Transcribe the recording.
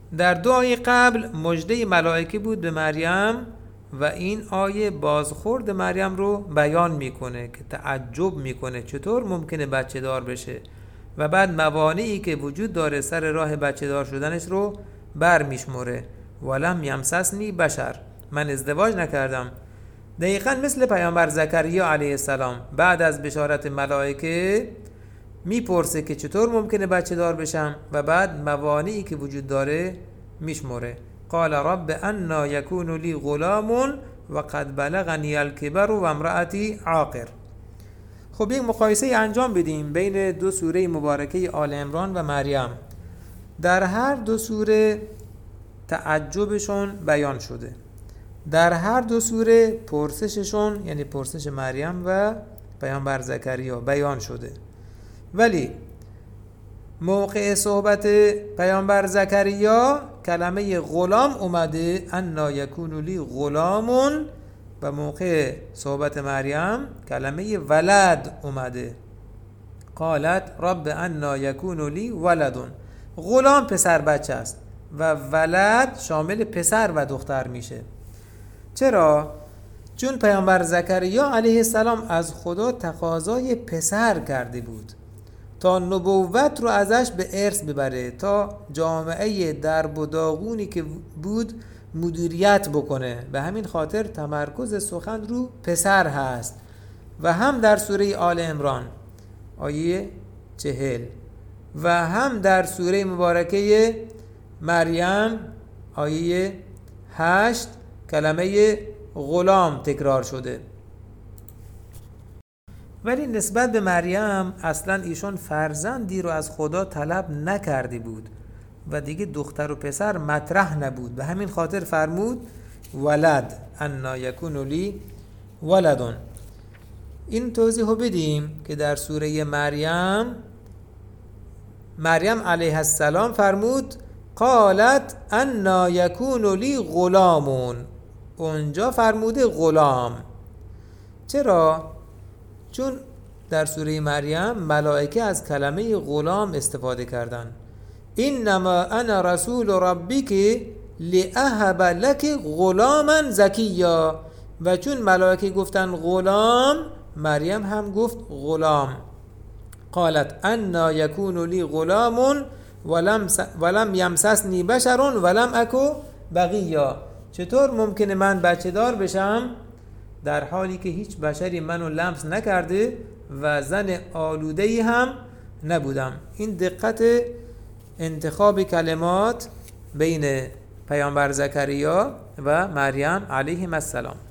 در دو آیه قبل مژده ملائکه بود به مریم و این آیه بازخورد مریم رو بیان میکنه که تعجب میکنه چطور ممکنه بچه دار بشه و بعد موانعی که وجود داره سر راه بچه دار شدنش رو بر میشموره. ولم یمسسنی بشر، من ازدواج نکردم. دقیقاً مثل پیامبر زکریا علیه السلام بعد از بشارت ملائکه میپرسه که چطور ممکنه بچه دار بشم و بعد موانعی که وجود داره میشموره. قال رب انا یکون لی غلام و قد بلغنی الکبر و امرأتی عاقر. خب یک مقایسه انجام بدیم بین دو سوره مبارکه آل عمران و مریم. در هر دو سوره تعجبشون بیان شده، در هر دو سوره پرسششون یعنی پرسش مریم و پیامبر زکریا بیان شده، ولی موقع صحبت پیامبر زکریا کلمه غلام اومده انا یکون لی غلام و موقع صحبت مریم کلمه ولد اومده قالت رب انا یکون لی ولد. غلام پسر بچه است و ولد شامل پسر و دختر میشه. چرا؟ چون پیامبر زکریا علیه السلام از خدا تقاضای پسر کرده بود تا نبوت رو ازش به ارث ببره، تا جامعه درب و داغونی که بود مدیریت بکنه. به همین خاطر تمرکز سخن رو پسر هست و هم در سوره آل عمران آیه 40 و هم در سوره مبارکه مریم آیه 8 کلمه غلام تکرار شده. ولی نسبت به مریم اصلا ایشون فرزندی رو از خدا طلب نکرده بود و دیگه دختر و پسر مطرح نبود. به همین خاطر فرمود ولد انا یکون لی ولدون. این توضیح رو بدیم که در سوره مریم علیه السلام فرمود قالت انا یکون لی غلامون، اونجا فرموده غلام. چرا؟ چون در سوره مریم ملائکه از کلمه غلام استفاده کردن. انما انا رسول ربک لاهب لک غلاما زکیا، و چون ملائکه گفتن غلام مریم هم گفت غلام. قالت انا یکون لی غلام ولم یمسسنی بشر ولم اکو بغیا. چطور ممکنه من بچه دار بشم در حالی که هیچ بشری منو لمس نکرده و زن آلوده‌ای هم نبودم. این دقت انتخاب کلمات بین پیامبر زکریا و مریم علیهم السلام.